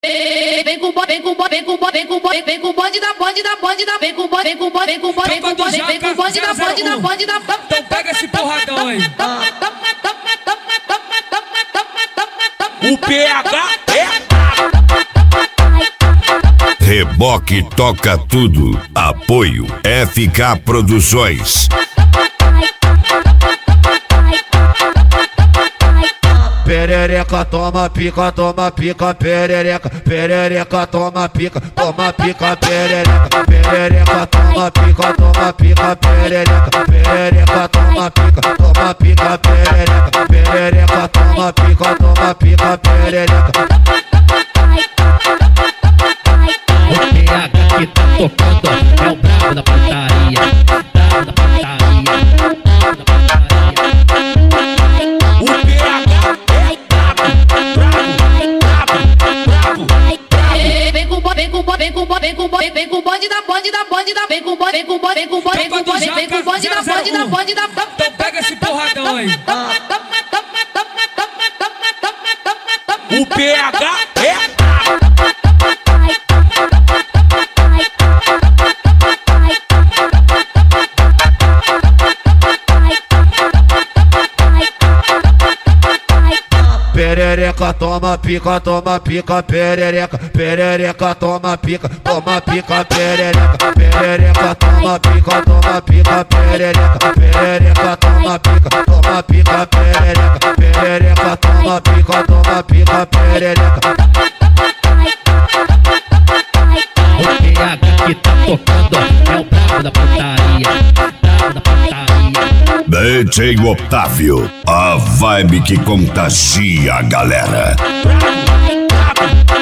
Vem com o bonde da vem com o bonde da Então pega esse porradão aí. O PH Reboque toca tudo. Apoio FK Produções. Perereca, toma pica, perereca, perereca, toma pica, perereca, perereca, toma pica, perereca, perereca, toma pica, perereca, perereca, toma pica, perereca. O PH que tá tocando é o brabo da putaria, brabo da putaria, brabo da putaria. O PH vem com o bonde da Então pega esse porradão aí. O PH Perereca, toma pica, perereca, perereca, toma pica, perereca, perereca, toma pica, perereca, perereca, toma pica, perereca, perereca, toma pica, perereca. O PH que tá tocando é o brabo da putaria, brabo da putaria. DJ Otávio, a vibe que contagia a galera. brabo.